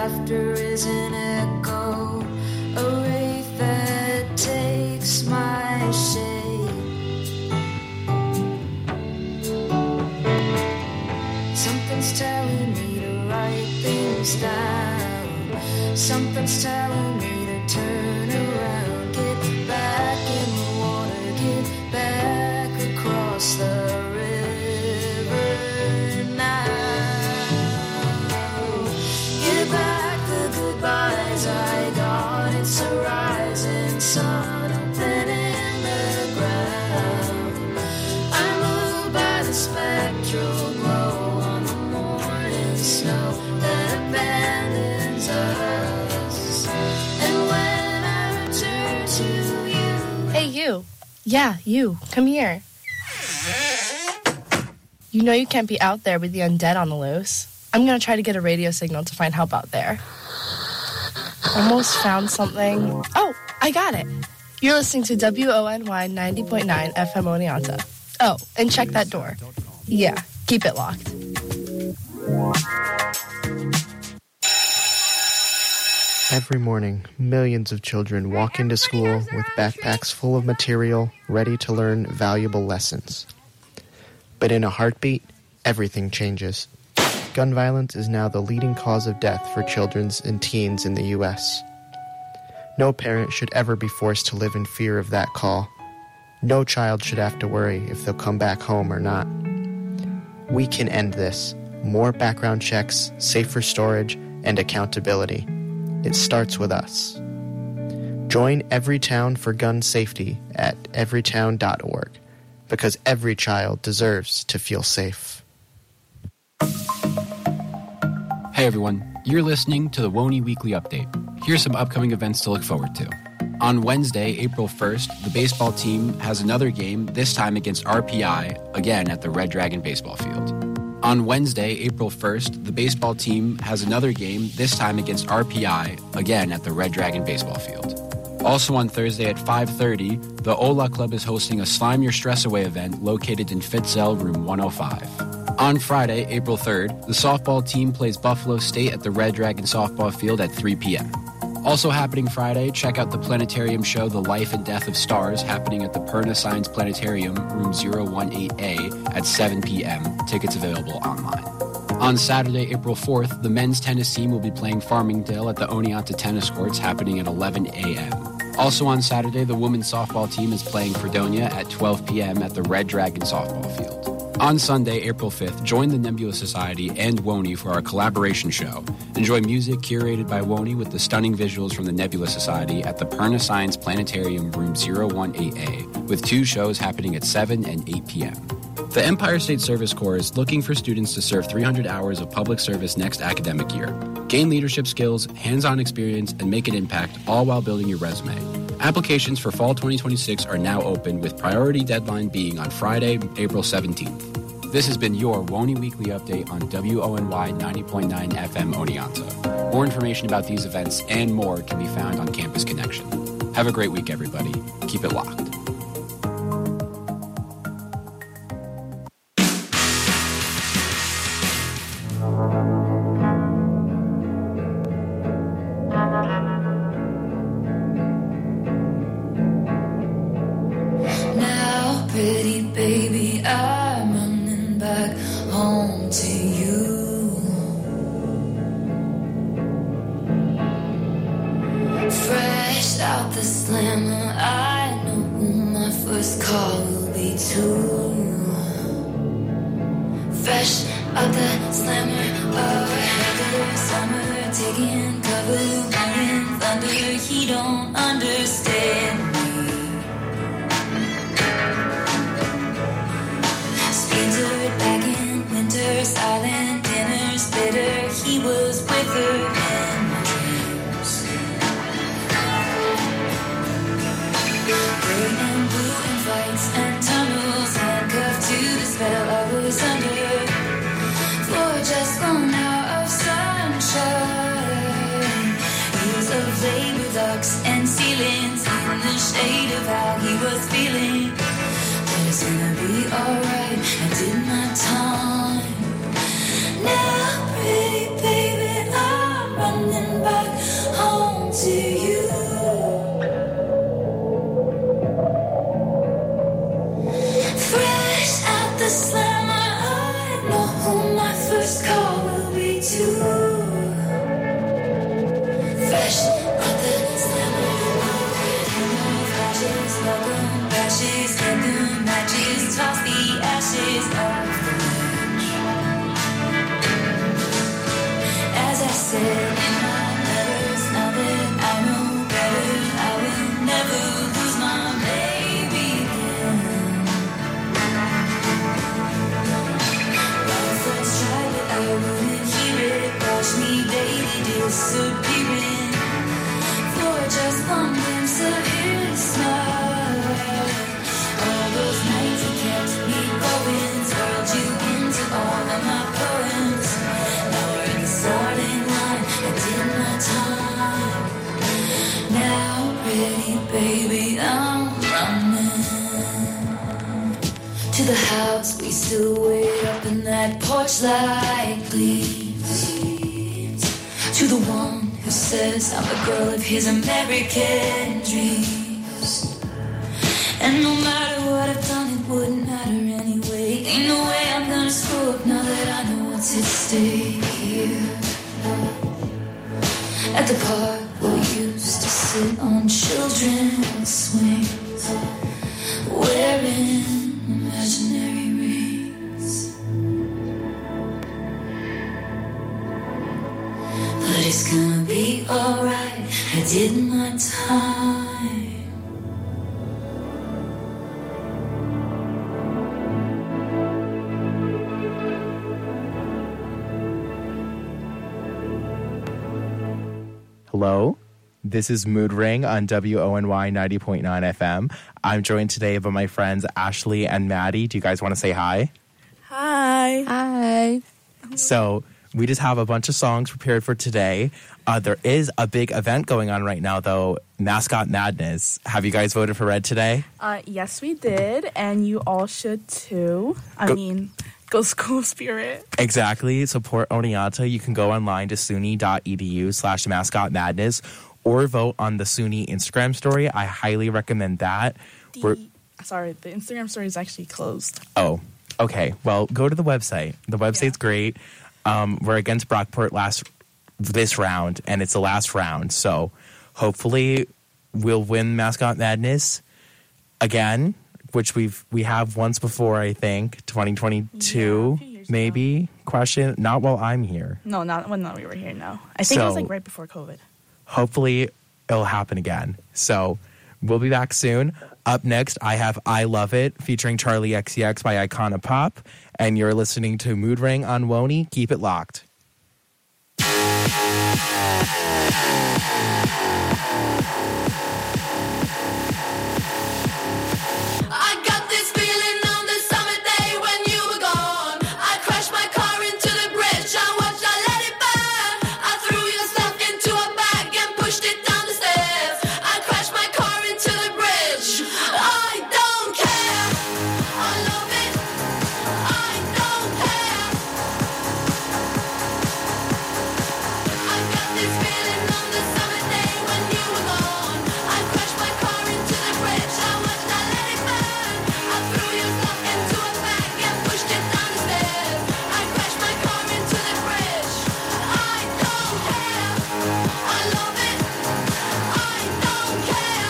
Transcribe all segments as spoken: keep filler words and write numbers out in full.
laughter is an echo, a wraith that takes my shape. Something's telling me to write things down. Something's telling me to turn around. Get back in the water, get back across the river now. Get back the goodbyes I got. It's a rising sun open in the ground. I'm moved by the spectral glow on the morning snow that abandons us. And when I return to you. Hey, you. Yeah, you. Come here. You know you can't be out there with the undead on the loose. I'm going to try to get a radio signal to find help out there. Almost found something. Oh, I got it. You're listening to W O N Y ninety point nine F M Oneonta. Oh, and check that door. Yeah, keep it locked. Every morning, millions of children walk into school with backpacks full of material, ready to learn valuable lessons. But in a heartbeat, everything changes. Gun violence is now the leading cause of death for children and teens in the U S. No parent should ever be forced to live in fear of that call. No child should have to worry if they'll come back home or not. We can end this. More background checks, safer storage, and accountability. It starts with us. Join Everytown for Gun Safety at everytown dot org, because every child deserves to feel safe. Hey everyone, you're listening to the W O N Y Weekly Update. Here's some upcoming events to look forward to. On Wednesday, April first, the baseball team has another game, this time against R P I, again at the Red Dragon Baseball Field. On Wednesday, April first, the baseball team has another game, this time against R P I, again at the Red Dragon Baseball Field. Also on Thursday at five thirty, the Ola Club is hosting a Slime Your Stress Away event located in Fitzel, room one oh five. On Friday, April third, the softball team plays Buffalo State at the Red Dragon Softball Field at three p.m. Also happening Friday, check out the planetarium show The Life and Death of Stars happening at the Perna Science Planetarium, room zero one eight A at seven p.m. Tickets available online. On Saturday, April fourth, the men's tennis team will be playing Farmingdale at the Oneonta Tennis Courts happening at eleven a.m. Also on Saturday, the women's softball team is playing Fredonia at twelve p.m. at the Red Dragon Softball Field. On Sunday, April fifth, join the Nebula Society and W O N Y for our collaboration show. Enjoy music curated by W O N Y with the stunning visuals from the Nebula Society at the Perna Science Planetarium, room zero one eight A, with two shows happening at seven and eight p.m. The Empire State Service Corps is looking for students to serve three hundred hours of public service next academic year. Gain leadership skills, hands-on experience, and make an impact, all while building your resume. Applications for fall twenty twenty-six are now open, with priority deadline being on Friday, April seventeenth. This has been your W O N Y Weekly Update on W O N Y ninety point nine F M Oneonta. More information about these events and more can be found on Campus Connection. Have a great week, everybody. Keep it locked. Now, pretty baby, I'm running back home to you. Fresh out the slammer, I know who my first call will be to. Fresh out the slammer, oh, summer, taking cover, blowing thunder. He don't understand me. Splintered back in winter, silent dinners, bitter. He was with her in my dreams. Burning blue in fights and tunnels, handcuffed to the spell I was under. For just one hour of sunshine, years of labor ducks and ceilings in the shade of how he was feeling. But it's gonna be alright, I did my time. Now, pretty baby, I'm running head and I'll never stop it. I know better, I will never lose my baby again. When I first tried it, I wouldn't hear it. Watch me daily disappearing for just one glimpse of his smile. All those nights he kept me going, twirled you into all of my poems. Now we're at the starting line, I did my time. Now ready, baby, I'm running to the house. We still wait up in that porch light gleams. To the one who says I'm the girl of his American dreams. And no matter what I've done, it wouldn't matter anyway. Ain't no way I'm gonna screw up now that I know what's at stake here. At the park where we used to sit on children's swings, wearing imaginary rings. But it's gonna be alright, I did my time. Hello, this is Mood Ring on W O N Y ninety point nine F M. I'm joined today by my friends Ashley and Maddie. Do you guys want to say hi? Hi. Hi. So we just have a bunch of songs prepared for today. Uh, there is a big event going on right now, though, Mascot Madness. Have you guys voted for Red today? Uh, yes, we did, and you all should too. I Go- mean, go School Spirit. Exactly. Support Oneonta. You can go online to suny.edu slash mascot madness or vote on the SUNY Instagram story. I highly recommend that. We're- The, sorry, the Instagram story is actually closed. Oh, okay. Well, go to the website. The website's Yeah. great. Um, we're against Brockport last this round, and it's the last round. So hopefully we'll win Mascot Madness again, which we've we have once before. I think twenty twenty-two, Yeah, a few years maybe. Question. Not while I'm here. No, not when we were here, no. I think it was So- like right before COVID. Hopefully it'll happen again. So we'll be back soon. Up next, I have I Love It featuring Charlie X C X by Icona Pop. And you're listening to Mood Ring on Woney. Keep it locked. I got this feeling on the summer day when you were gone. I crashed my car into the bridge. I watched, I let it burn. I threw your stuff into a bag and pushed it down the stairs. I crashed my car into the bridge. I don't care. I love it. I don't care. I got this feeling on the summer day when you were gone. I crashed my car into the bridge. I watched, I let it burn. I threw your stuff into a bag and pushed it down the stairs. I crashed my car into the bridge. I don't care. I love it. I don't care.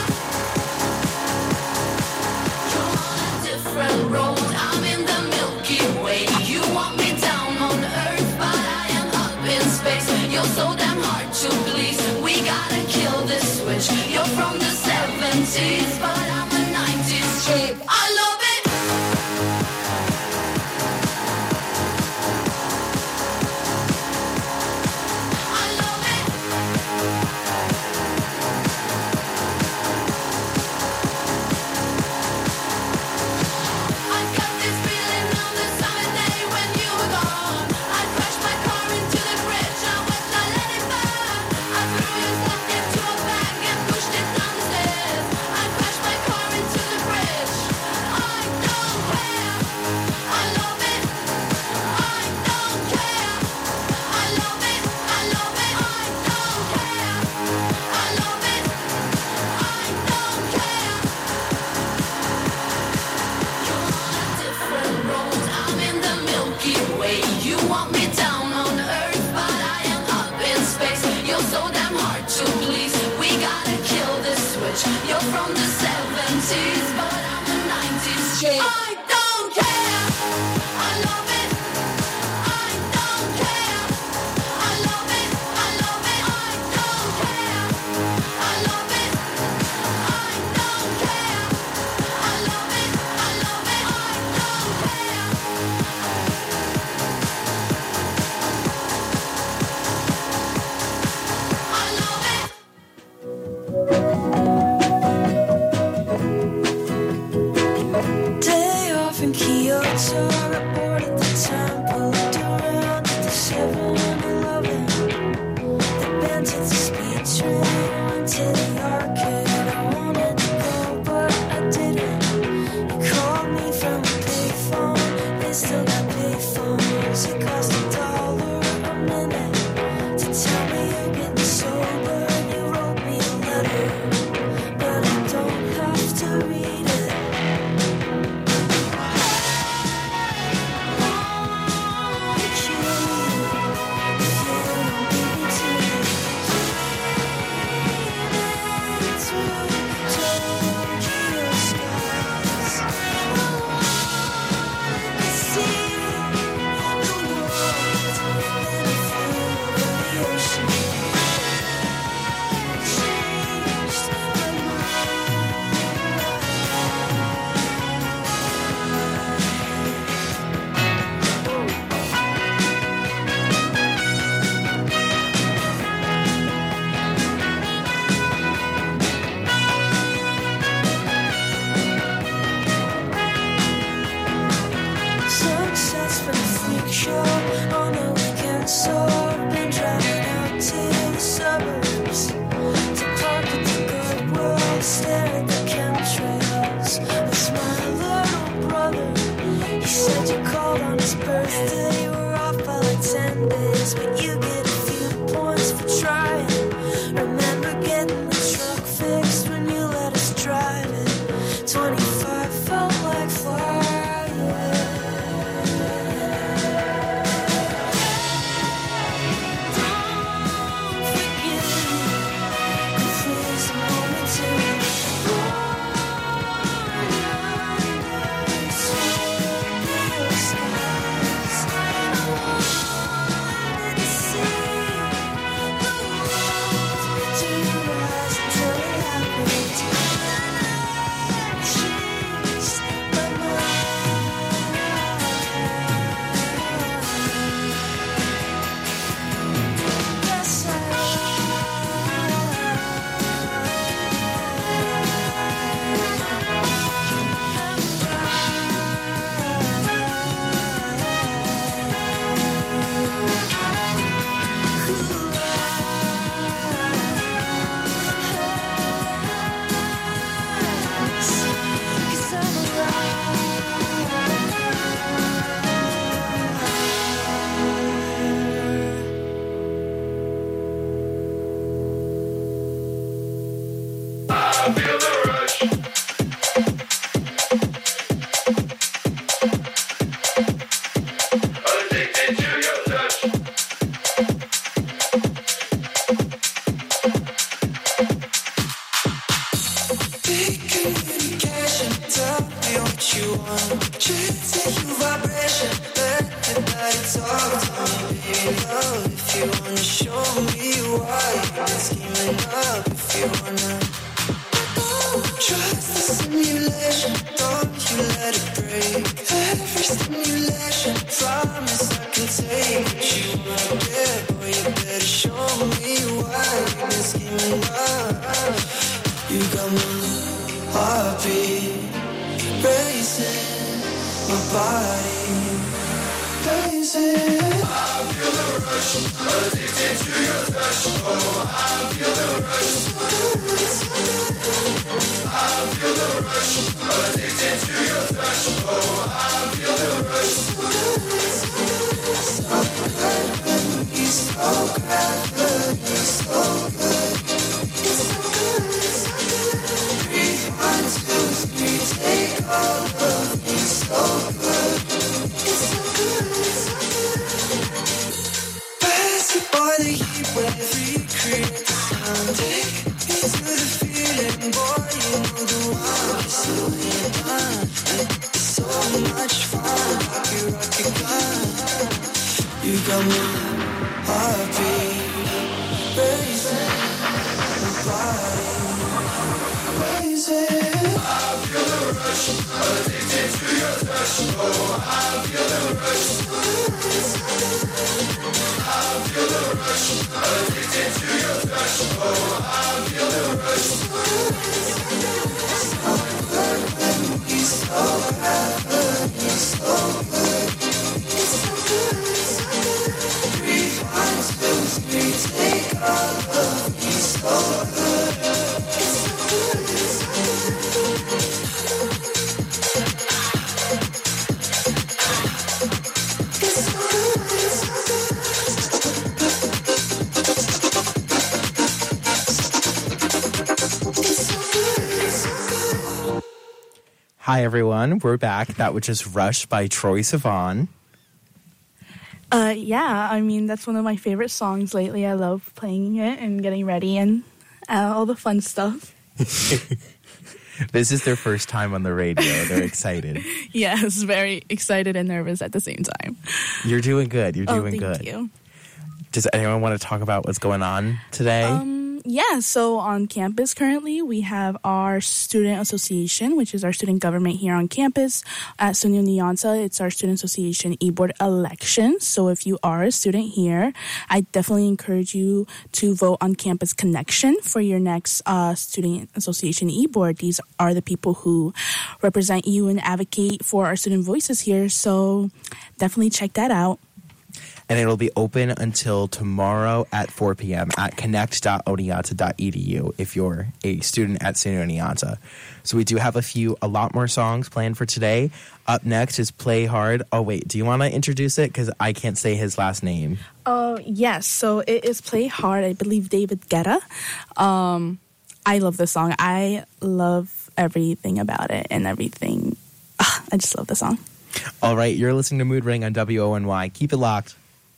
You're on a different road. I'm in the Milky Way. You want me down on Earth, but I am up in space. You're so damn hard to please. We gotta kill this switch. You're from the seventies, but I'm a nineties chick. I love it. I love it. I got this feeling on the summer day when you were gone. I crashed my car into the bridge. I watched, I let it burn. I threw your stuff into a bag and pushed it down the stairs. I crashed my car So I've been driving out to the suburbs to park at the Goodwill, stare at the chemtrails. It's my little brother. He said you called on his birthday. You were off by like ten days, but you get a few points for trying. Remember getting the truck fixed when you let us drive it. twenty-five felt like flying. Hi, everyone. We're back. That was just Rush by Troye Sivan. Uh, yeah, I mean, that's one of my favorite songs lately. I love playing it and getting ready and uh, all the fun stuff. This is their first time on the radio. They're excited. Yes, very excited and nervous at the same time. You're doing good. You're Oh, doing thank good. you. Does anyone want to talk about what's going on today? Um, yeah, so on campus currently, we have our student association, which is our student government here on campus. At SUNY Nyanza, it's our student association e-board election. So if you are a student here, I definitely encourage you to vote on Campus Connection for your next uh, student association e-board. These are the people who represent you and advocate for our student voices here. So definitely check that out. and it'll be open until tomorrow at four p.m. at connect dot oneonta dot e d u if you're a student at SUNY Oneonta. So we do have a few, a lot more songs planned for today. Up next is Play Hard. Oh, wait, do you want to introduce it? Because I can't say his last name. Uh, yes, so it is Play Hard, I believe David Guetta. Um, I love this song. I love everything about it and everything. Ugh, I just love the song. All right, you're listening to Mood Ring on W O N Y. Keep it locked.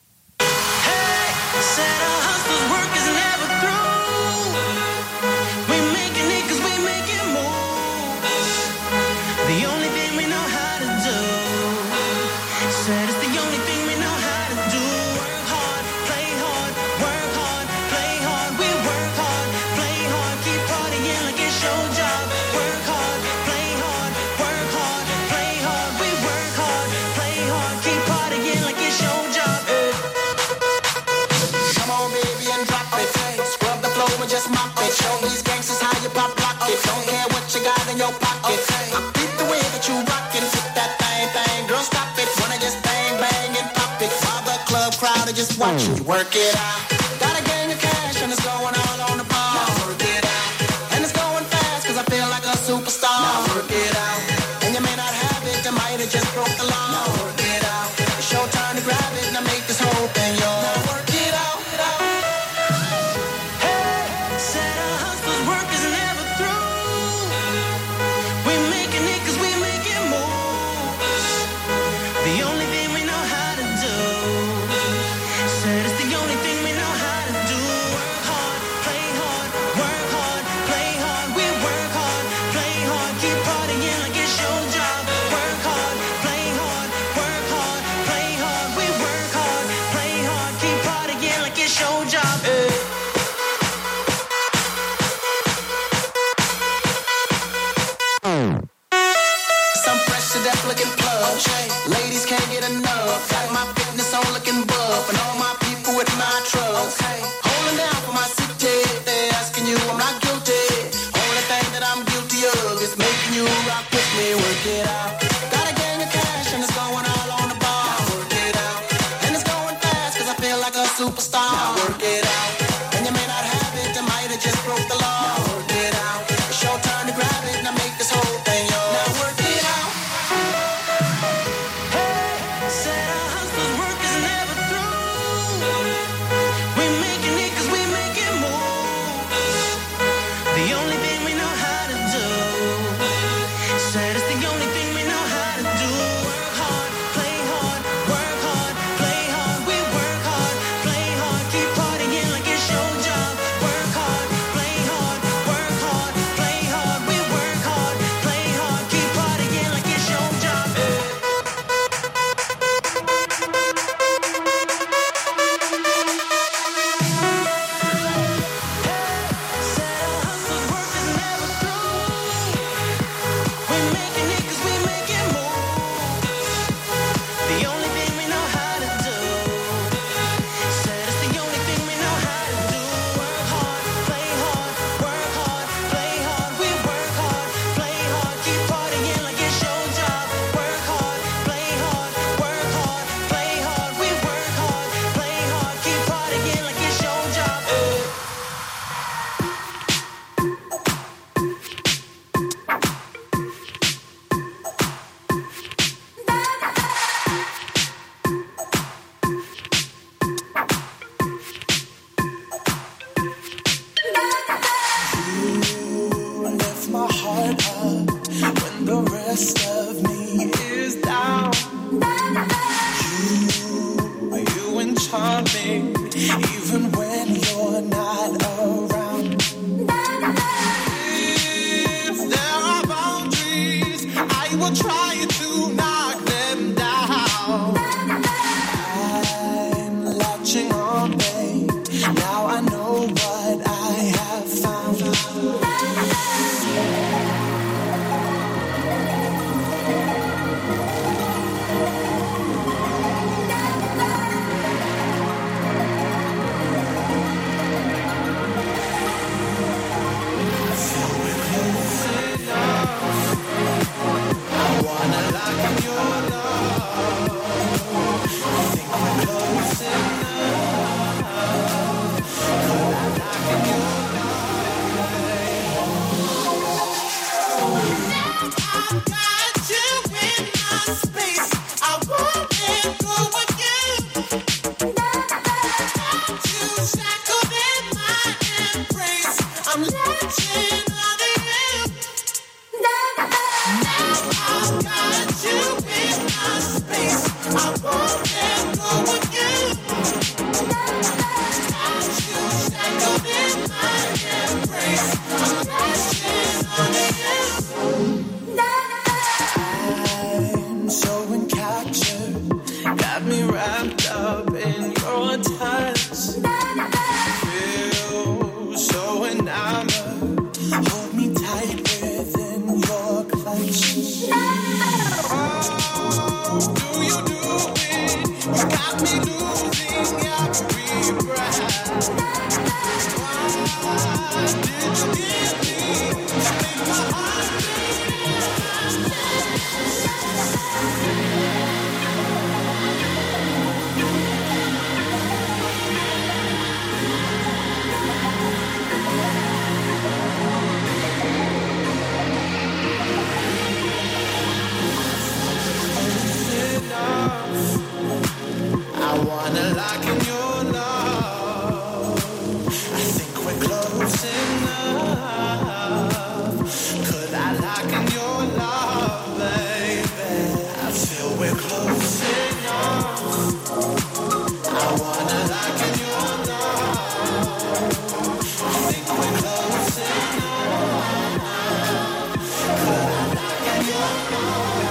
Just mop it, show these gangsters how you pop lock it. Don't care what you got in your pocket. I beat the way that you rockin', flip that thing, thing, girl stop it. Wanna just bang, bang and pop it. While the club crowd are just watch you work it out. Got a gang of cash and it's going all on the bar. Now work it out, and it's going fast 'cause I feel like a superstar. Now work it out, and you may not have it, you might have just broke the law. Now work it out, it's your turn to grab it, now make this whole thing yours. Now work it out. Ladies can't get enough. Got my fitness on looking buff, and all my people with my trust. Okay. Holding down for my city. They're asking you, I'm not guilty. Only thing that I'm guilty of is making you rock with me. Work it out. Got a gang of cash and it's going all on the bar. Now work it out, and it's going fast 'cause I feel like a superstar. Now work it out, and you may not have it, you might have just broke the law. Now work it out, it's your turn to grab it, now make this whole thing yours. Now work it out. your touch. Feel so enamored. Hold me tight within your clutch. Oh, do you do it? You got me losing every breath. Why did you give me to make my heart I wanna lock in your love. I think we're close enough. Could I lock in your love, baby? I feel we're close enough. I wanna lock in your love. I think we're close enough. Could I lock in your love?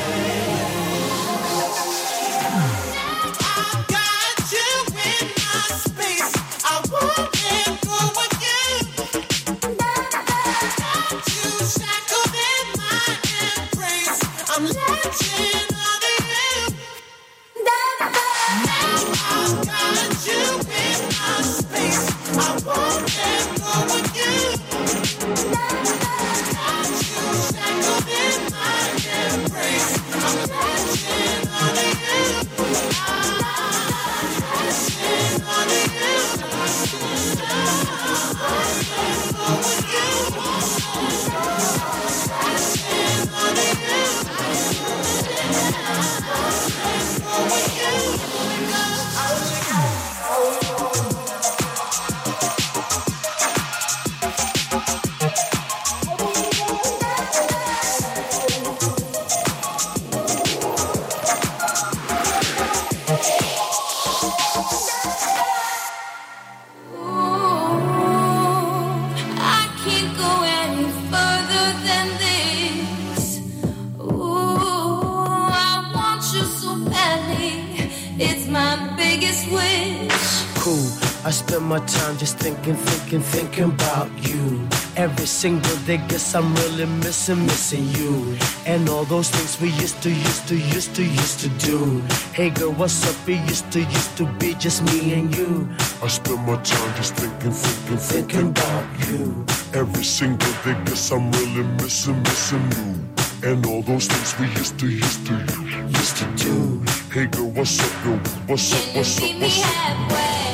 My time just thinking, thinking, thinking about you. Every single day, guess I'm really missing, missing you. And all those things we used to, used to, used to, used to do. Hey girl, what's up? It used to, used to be just me and you. I spend my time just thinking, thinking, thinking about you. Every single day, guess I'm really missing, missing you. And all those things we used to, used to, used to do. Hey girl, what's up, yo? What's up, what's up, what's up?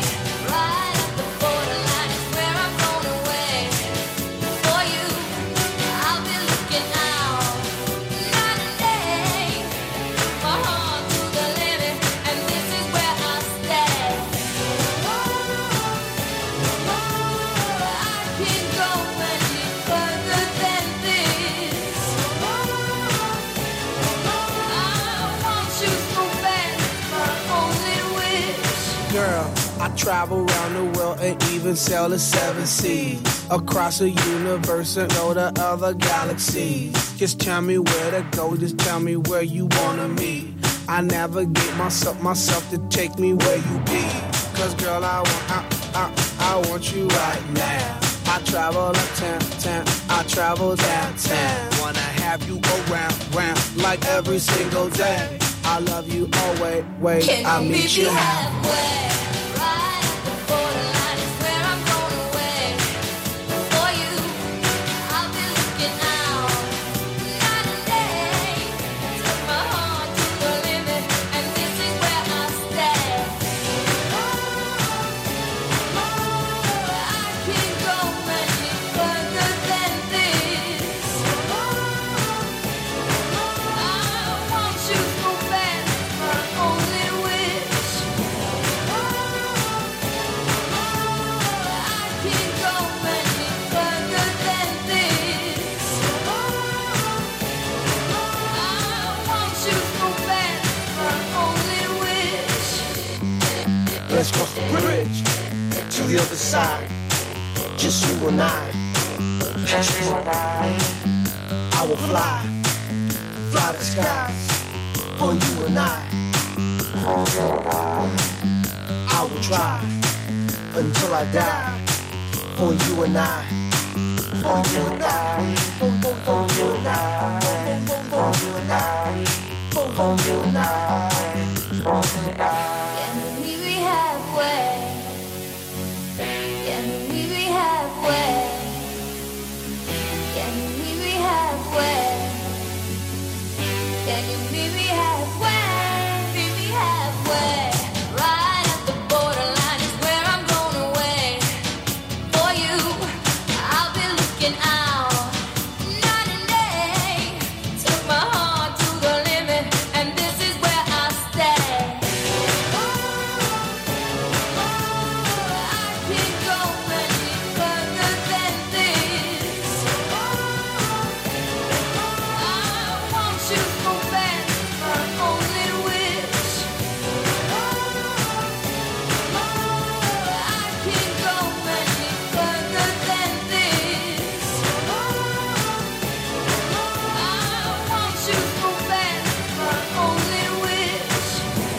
Travel around the world and even sail the seven seas. Across the universe and go to other galaxies. Just tell me where to go, just tell me where you wanna meet. I navigate myself, myself to take me where you be. Cause girl, I want, I, I, I want you right now. I travel uptown, town, I travel downtown. Wanna have you around, round, like every single day. I love you always, wait, Can I'll meet you halfway. Let's cross the bridge to the other side. Just you and I. Just you and I. I will fly, fly the skies for you and I. I I will try until I die for you and I. For you and I. For you and I. For you and I. For you and I. For you and I. Can you meet me halfway? Can you meet me halfway? Can you meet me halfway? Can you meet me halfway? Meet me halfway. Right at the borderline is where I'm going away. For you, I'll be looking out. Night and day, took my heart to the limit, and this is where I stay. I can't go any further than this. I want you so bad, my only wish. I can't go any further than this. I want you so bad, my only wish.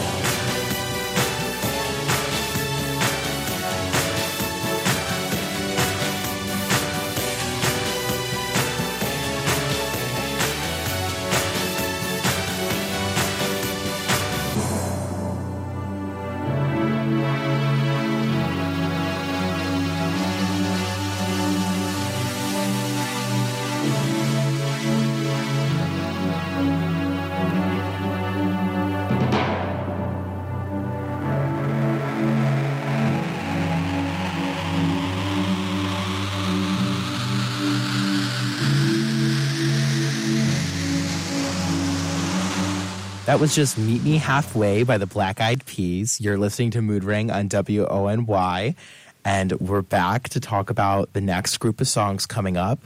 That was just Meet Me Halfway by the Black Eyed Peas. You're listening to Mood Ring on W O N Y. And we're back to talk about the next group of songs coming up.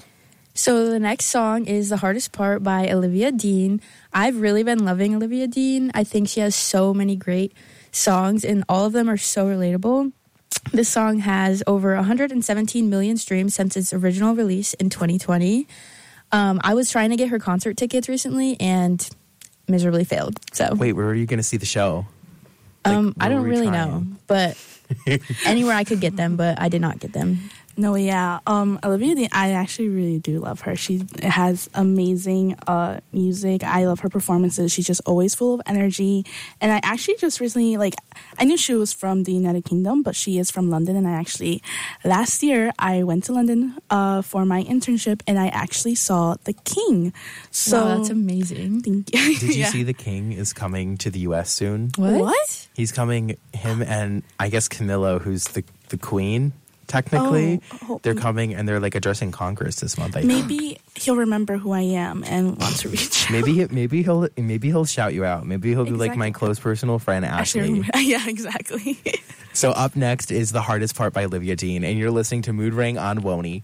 So the next song is The Hardest Part by Olivia Dean. I've really been loving Olivia Dean. I think she has so many great songs, and all of them are so relatable. This song has over one hundred seventeen million streams since its original release in twenty twenty. Um, I was trying to get her concert tickets recently and miserably failed. So Wait, where are you going to see the show? Like, um, I where don't were we really trying? know, but anywhere I could get them, but I did not get them. No, yeah. Um, Olivia Dean, I actually really do love her. She has amazing uh, music. I love her performances. She's just always full of energy. And I actually just recently, like, I knew she was from the United Kingdom, but she is from London. And I actually, last year, I went to London uh, for my internship, and I actually saw The King. So Wow, that's amazing. Thank you. Did you Yeah. see The King is coming to the U S soon? What? What? He's coming, him and I guess Camilla, who's the, the queen, technically. Oh, oh, they're coming and they're like addressing Congress this month, I think. Maybe he'll remember who I am and want to reach out. Maybe he, maybe he'll maybe he'll shout you out. Maybe he'll be like my Exactly. close personal friend Ashley. Actually, yeah, exactly. So up next is The Hardest Part by Olivia Dean, and you're listening to Mood Ring on Woney.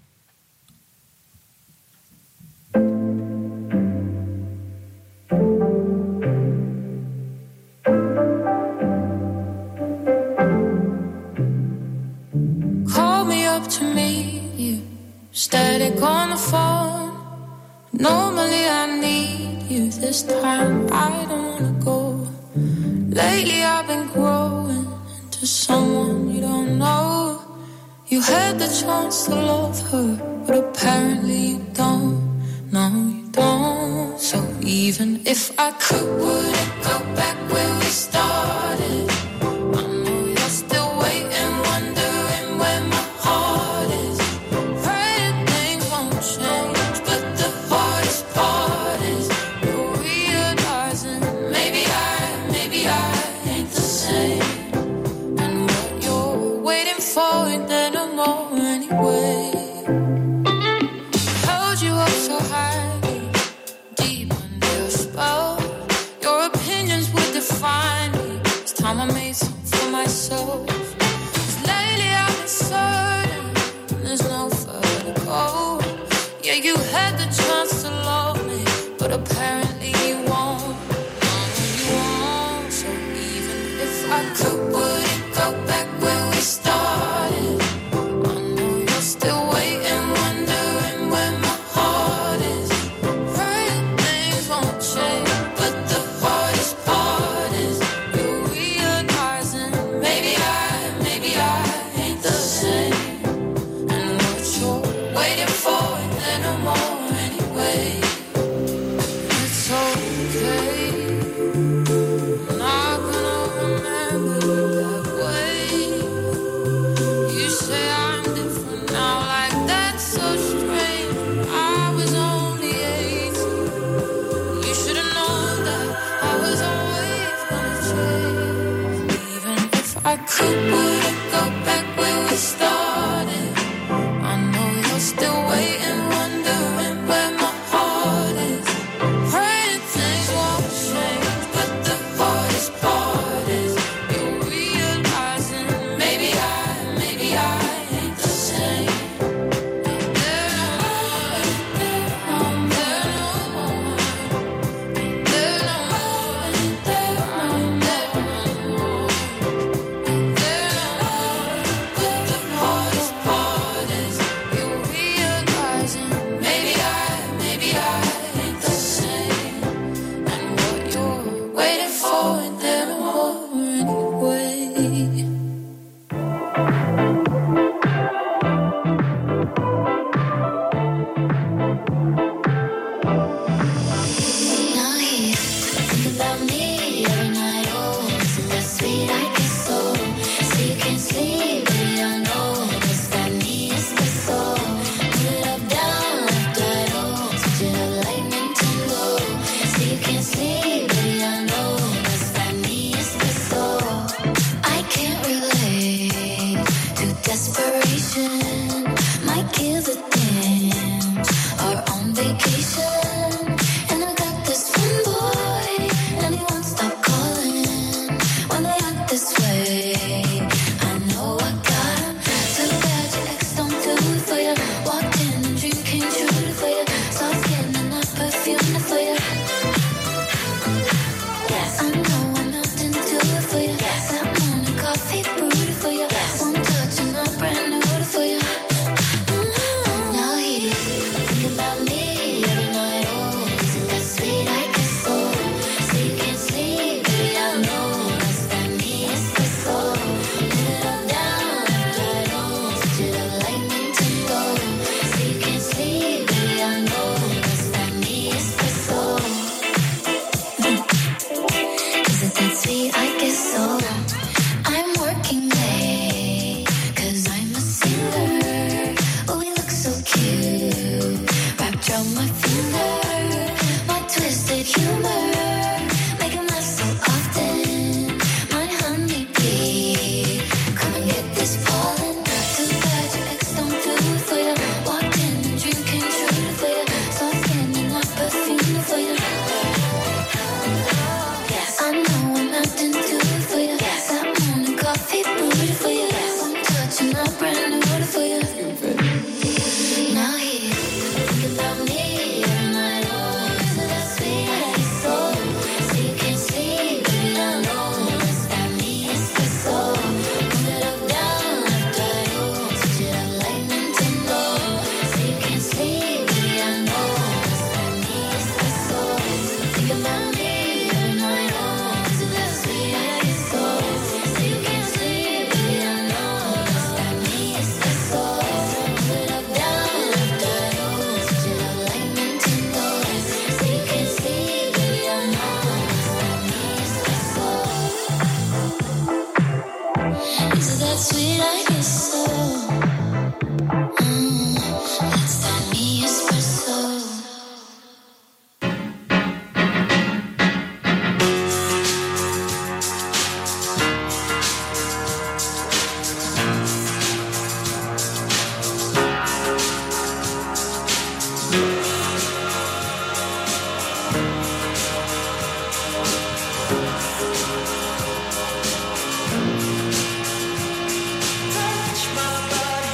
Call me up to meet you. Static on the phone. Normally I need you. This time I don't wanna go. Lately I've been growing into someone you don't know. You had the chance to love her, but apparently you don't. No, you don't. So even if I could, would it go back where we started? I know you're still waiting, wondering where my heart is. Pray that things won't change, but the hardest part is you're realizing maybe I, maybe I ain't the same. And what you're waiting for, it didn't know anyway. Held you up so high, deep under your spell. Your opinions would define me. It's time I made some for myself. 'Cause lately I've been certain there's no further to go. Yeah, you had the chance to love me, but apparently you won't. No, you won't. So even if I could, would it go back where we started? I know you're still to go back where we started. I know you're still waiting, wondering where my heart is. Praying things won't change, but the hardest part is you realizing maybe I, maybe I ain't the same. Touch my body.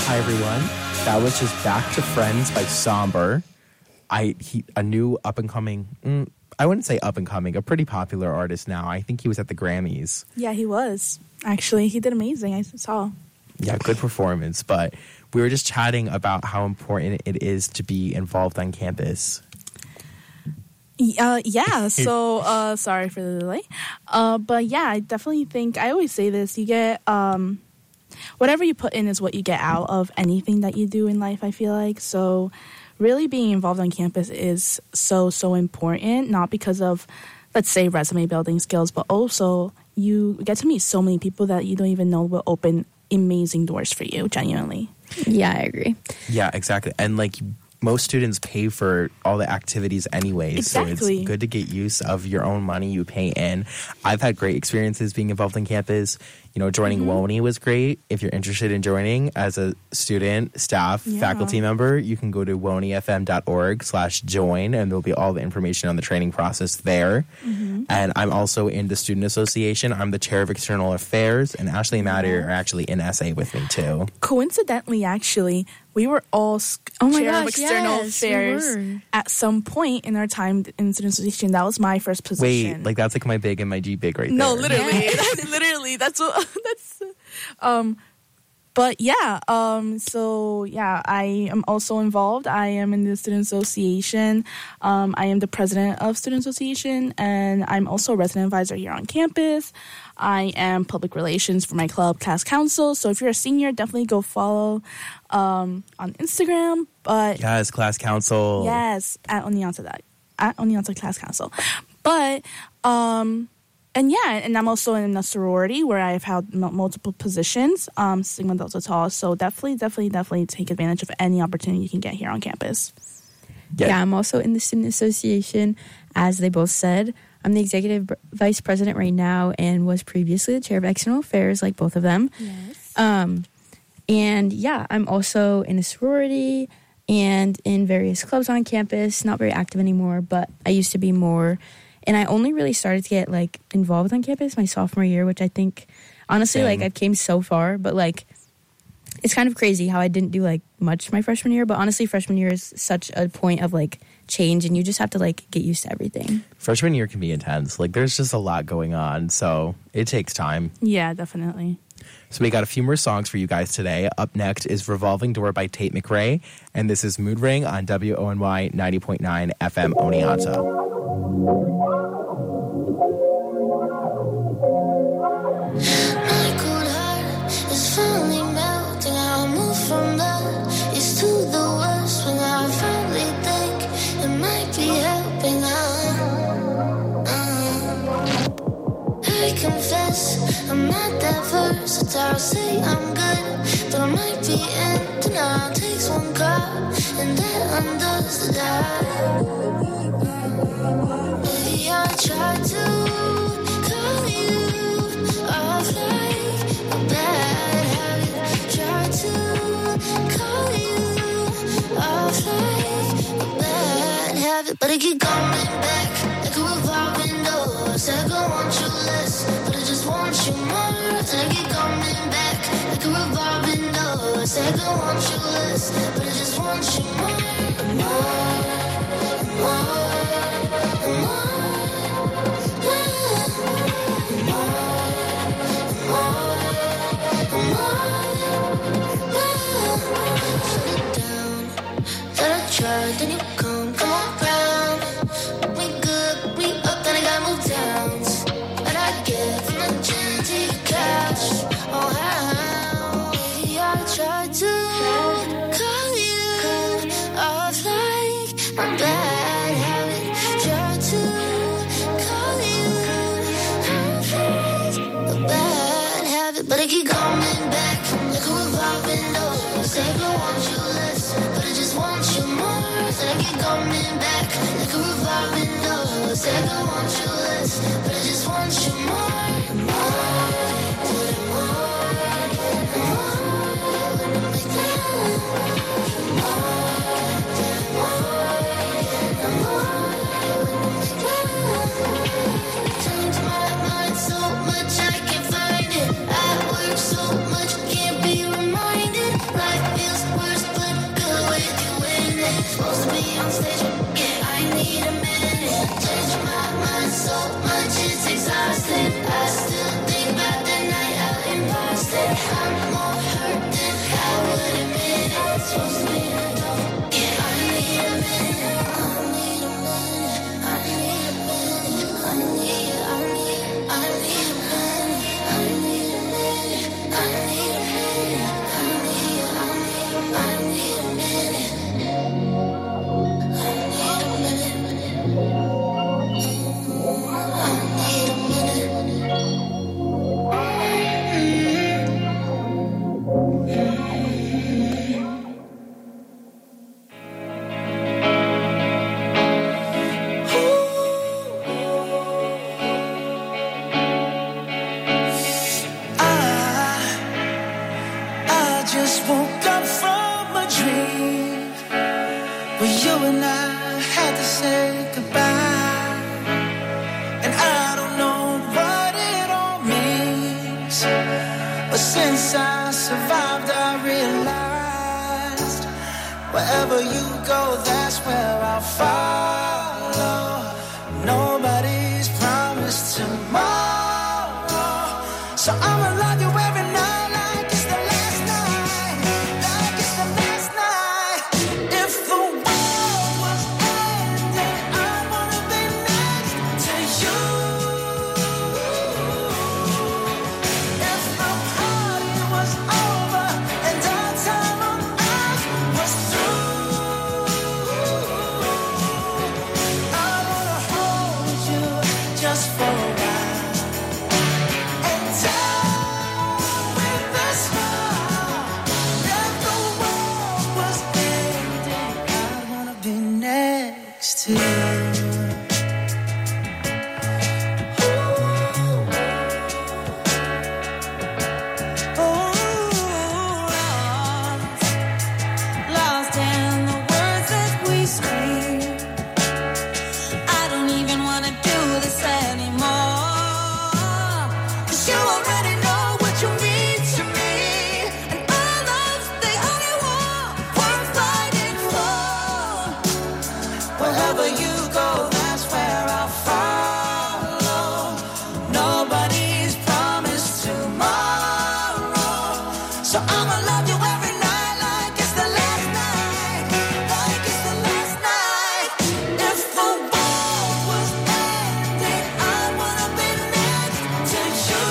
Hi everyone. That was just Back to Friends by Somber. I he a new up and coming. Mm, I wouldn't say up and coming, a pretty popular artist now. I think he was at the Grammys. Yeah, he was. Actually, he did amazing. I saw. Yeah, good performance. But we were just chatting about how important it is to be involved on campus. Uh, yeah, so uh, sorry for the delay. Uh, but yeah, I definitely think, I always say this, you get, um, whatever you put in is what you get out of anything that you do in life, I feel like. So really being involved on campus is so, so important, not because of, let's say, resume building skills, but also you get to meet so many people that you don't even know will open amazing doors for you, genuinely. Yeah, I agree. Yeah, exactly. And like most students pay for all the activities anyways, exactly. So it's good to get use of your own money you pay in. I've had great experiences being involved in campus. You know, joining mm-hmm. WONY was great. If you're interested in joining as a student, staff, yeah. faculty member, you can go to wonyfm.org slash join, and there'll be all the information on the training process there. Mm-hmm. And I'm also in the Student Association. I'm the chair of External Affairs, and Ashley and Maddie are actually in S A with me too. Coincidentally, actually, we were all oh my chair gosh, of External yes, Affairs we at some point in our time in Student Association. That was my first position. Wait, like that's like my big and my G big right no, there. No, literally. that's, literally. That's what, that's, um, but yeah, um, so yeah, I am also involved. I am in the Student Association. Um, I am the president of Student Association, and I'm also a resident advisor here on campus. I am public relations for my club, Class Council. So if you're a senior, definitely go follow um, on Instagram. But yes, Class Council. Yes, at Oneonta, that at Oneonta Class Council. But um. And yeah, and I'm also in a sorority where I've held m- multiple positions, um, Sigma Delta Tau. So definitely, definitely, definitely take advantage of any opportunity you can get here on campus. Yeah, yeah I'm also in the Student Association, as they both said. I'm the executive vice president right now and was previously the chair of External Affairs, like both of them. Yes. Um, and yeah, I'm also in a sorority and in various clubs on campus. Not very active anymore, but I used to be more. And I only really started to get, like, involved on campus my sophomore year, which I think, honestly, Same. like, I've came so far. But, like, it's kind of crazy how I didn't do, like, much my freshman year. But, honestly, freshman year is such a point of, like, change. And you just have to, like, get used to everything. Freshman year can be intense. Like, there's just a lot going on. So it takes time. Yeah, definitely. So we got a few more songs for you guys today. Up next is Revolving Door by Tate McRae. And this is Mood Ring on W O N Y ninety point nine F M Oneonta. My cold heart is finally melting. I'll move from the east to the west when I finally think it might be helping. Uh, uh. I confess I'm not that versatile. Say I'm good, but I might be in denial. Takes one call and that undoes the die. Maybe I tried to call you off like a bad habit. Try to call you off like a bad habit, but I keep coming back like a revolving door. Said I want you less, but I just want you more. Then I keep coming back like a revolving door. Said I want you less, but I just want you more, more, more, more. Tried, then you come, come around. We good, we up, then I gotta move downs. But I get from the gym to your couch. Oh, how? Maybe I tried to call you off like my bad habit. Tried to call you off like a bad habit, but I keep coming back like a revolving door. Say I want you less, but I just want you more. Said I keep coming back like a revolving door. Said I want you less, but I just want you more, more, more, more, like that. Change my mind so much I can't find it. I work so much, can't be reminded. Life on stage. Yeah, I need a minute. Change my mind so much it's exhausted. I still think about the night out in Boston. I'm more hurt than I would admit it. It's supposed to be an adult. Yeah, I need a minute. I need a minute. I need a minute. I need, I need, I need a minute. I need a minute. I need a minute. I need, I need, I need a minute. I need a minute. I need a minute. I just woke up from a dream where you and I had to say goodbye. And I don't know what it all means, but since I survived I realized wherever you go, that's where I'll follow. Nobody's promised tomorrow, so I'ma love you every night like it's the last night, like it's the last night. If the world was ending, I wanna be next to you. If the party was over and our time on earth was through, I wanna hold you just for a while and die with a smile. If the world was ending, I wanna be next to you. Lost in the words that we speak. I don't even wanna do this anymore, 'cause you already know what you mean to me, and our love's the only war worth fighting for. Wherever you go, that's where I'll follow. Nobody's promised tomorrow, so I'ma love you every night like it's the last night, like it's the last night. If the world was ending, I wanna be next to you.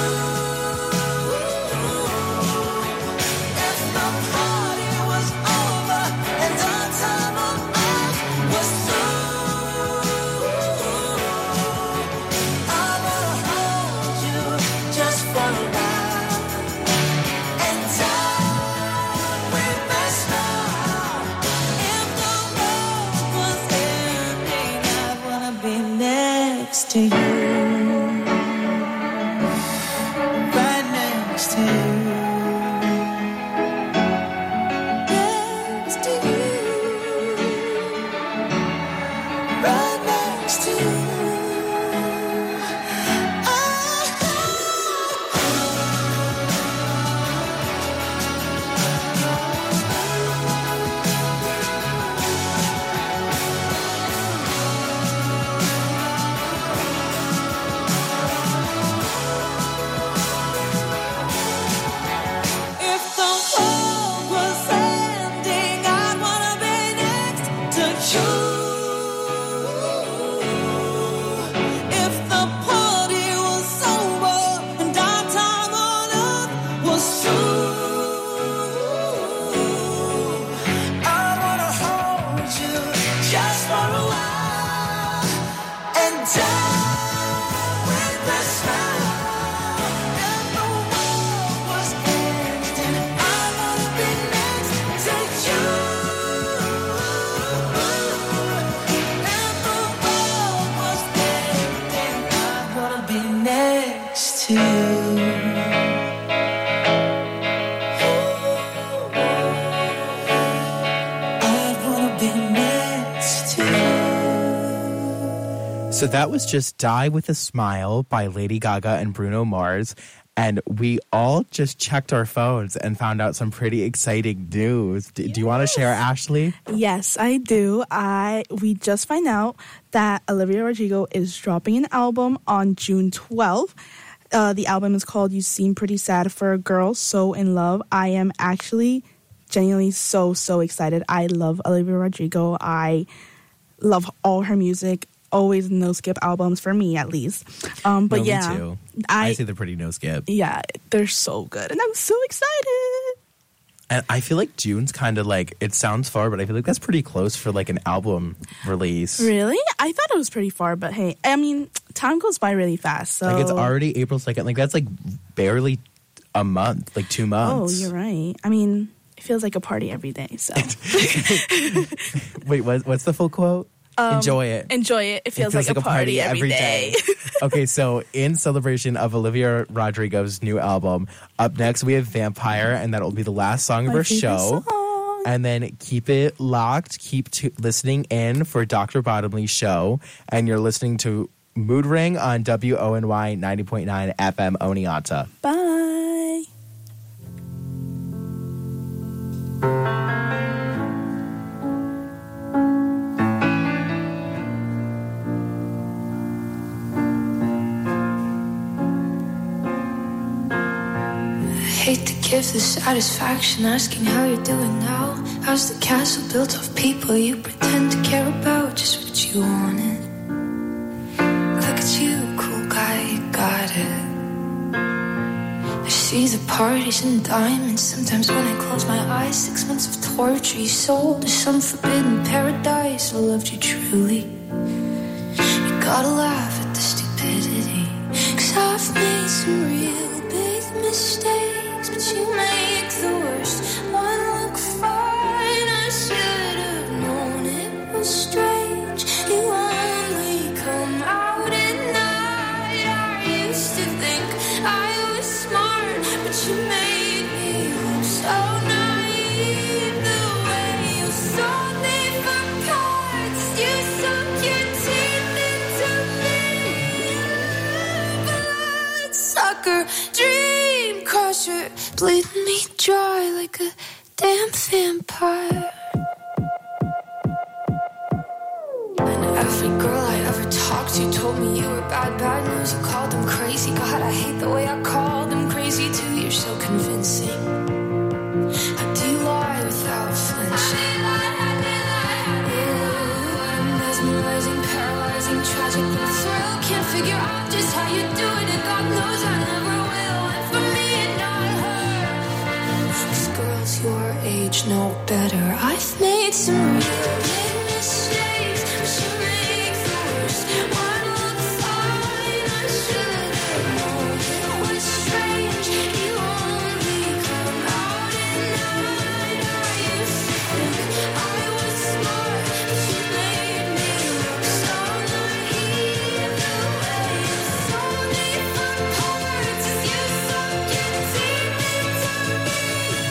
If the party was over and our time on earth was through, I wanna hold you just for a while and die with a smile. If the world was ending, I wanna be next to you, right next to you, next to you, right next to you. If the world was ending, I'd wanna be next to you. If the party was over and our time on earth was through, I wanna hold you just for a while and die with a smile. If the world was ending, I wanna be next to you. If the world was ending, I wanna be next to you. I wanna be next to you. So that was just Die with a Smile by Lady Gaga and Bruno Mars. and we all just checked our phones and found out some pretty exciting news. D- Do you want to share, Ashley? Yes, I do. I we just find out that Olivia Rodrigo is dropping an album on June twelfth. Uh, the album is called You Seem Pretty Sad for a Girl So in Love. I am actually genuinely so, so excited. I love Olivia Rodrigo. I love all her music. Always no skip albums for me, at least. Um, but No, yeah, me too. I, I say they're pretty no skip. yeah, they're so good, and I'm so excited. And I feel like June's kind of like, it sounds far, but I feel like that's pretty close for like an album release. Really? I thought it was pretty far, but hey, I mean, time goes by really fast. So Like it's already April second. Like that's like barely a month, like two Oh, months. you're right. I mean, it feels like a party every day. So Wait, what, what's the full quote? Um, Enjoy it. enjoy it. It feels, like, a party, every day. Okay, so in celebration of Olivia Rodrigo's new album, up next we have Vampire, and that'll be the last song of My our favorite show. song. And then keep it locked, keep to listening in for Doctor Bottomley's show, and you're listening to Mood Ring on W O N Y ninety point nine F M Oneonta. Bye. Hate to give the satisfaction asking how you're doing now. How's the castle built of people you pretend to care about? Just what you wanted. Look at you, cool guy, you got it. I see the parties and diamonds. Sometimes when I close my eyes, six months of torture you sold to some forbidden paradise. I loved you truly. You gotta laugh at the stupidity, 'cause I've made some real big mistakes, but you make the worst one look fine. I should have known it was strange. You only come out at night. I used to think I was smart, but you made me look so naive. The way you sold me for parts, you sunk your teeth into me. Blood sucker, dream crusher, bleeding me dry like a damn vampire. And every girl I ever talked to told me you were bad, bad news. You called them crazy. God, I hate the way I called them crazy too. You're so convincing. How do you lie without flinching? Ooh, mesmerizing, paralyzing, tragic, and thrill. Can't figure out just how you do it, and God knows I never will. And for me and not her, 'cause girls your age know better. I've made some real big mistakes, but you make the worst one look fine. I should have known it was strange. You only come out at night. I used to think I was smart, but you made me look so naive. The way you sold me for parts is you sunk your teeth into me.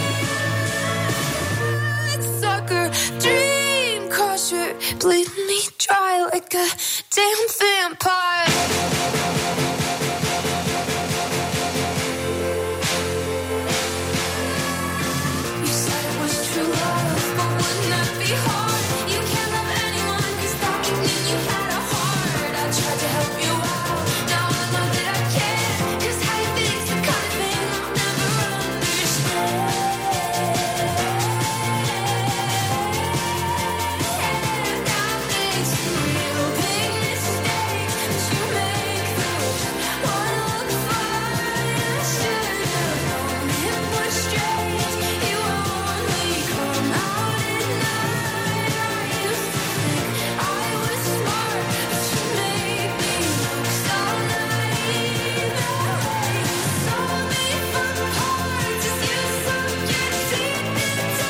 Sucker, dream crusher, bleeding me dry like a damn vampire. You said it was true love, but wouldn't that be hard? You can't love anyone, 'cause that could mean you had a heart. I tried to help you out, now I know that I can't, 'cause how you think's the kind of thing I'll never understand. I've made some real big mistakes, but you make the worst one look fine. I should have known it was strange. You only come out at night. I used to think I was smart, but you made me look so naive. The way you sold me for parts is you sunk your teeth into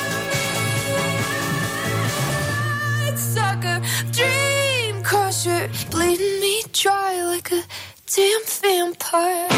me. Sucker, dream crusher, bleeding me dry like a damn vampire.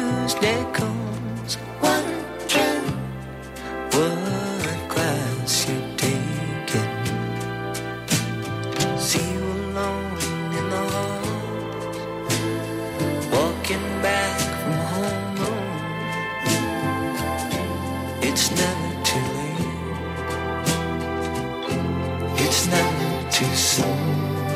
Tuesday comes wondering what class you're taking. See you alone in the hall, walking back from home. It's never too late. It's never too soon.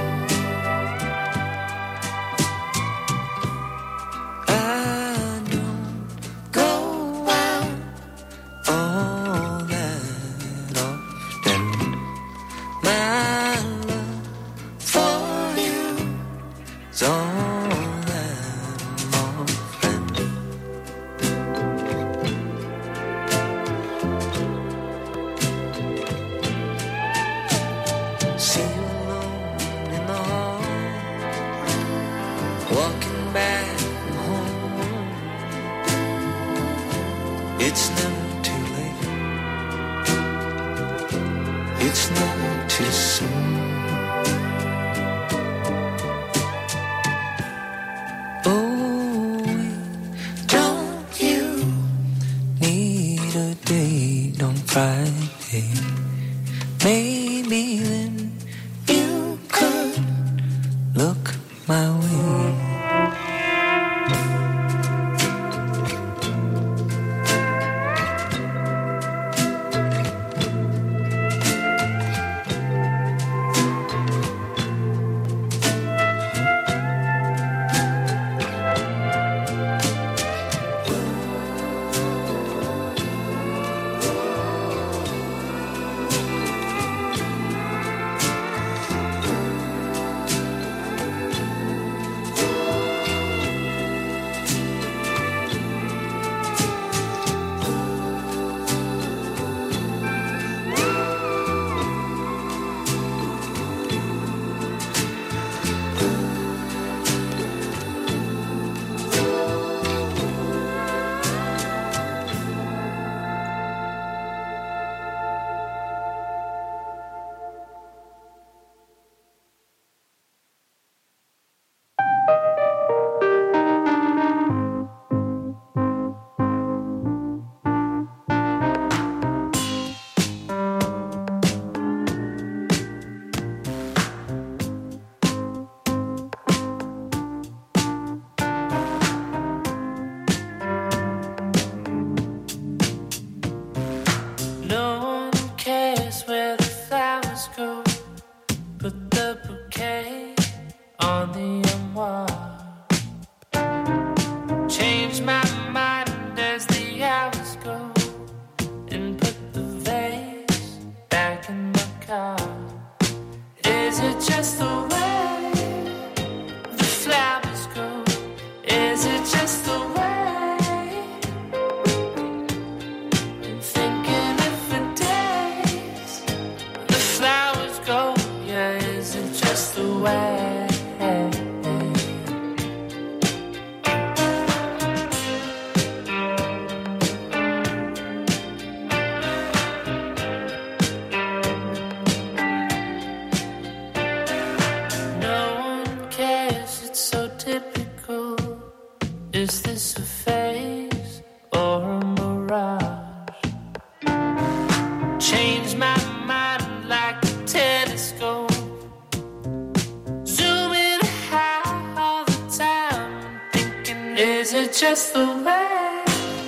Just the way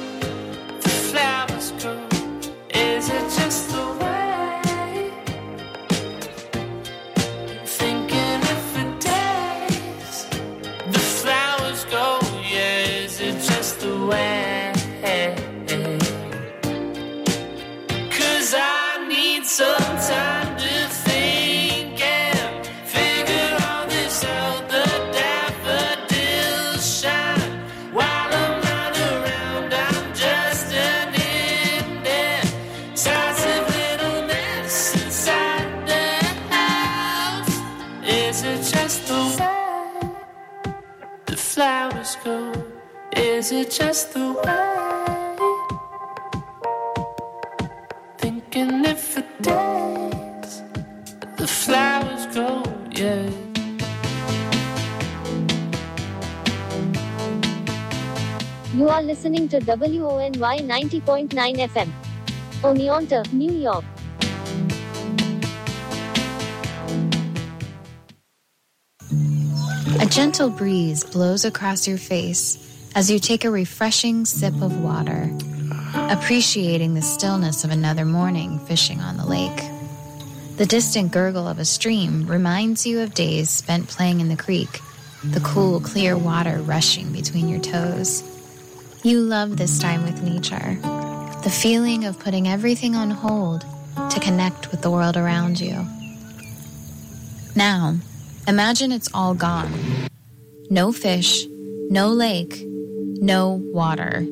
the flowers grow. Is it just the way? Thinking if for days the flowers go. Yeah, is it just the way? 'Cause I need some time to think and figure all this out. The daffodils shine while I'm not around. I'm just an indecisive little mess inside the house. Is it just the way the flowers go? Is it just the way? Thinking if for days the flowers go, yeah. You are are listening to W O N Y ninety point nine F M. Oneonta, New York. A gentle breeze blows across your face as you take a refreshing sip of water, appreciating the stillness of another morning fishing on the lake. The distant gurgle of a stream reminds you of days spent playing in the creek, the cool, clear water rushing between your toes. You love this time with nature, the feeling of putting everything on hold to connect with the world around you. Now, imagine it's all gone. No fish, no lake, no water.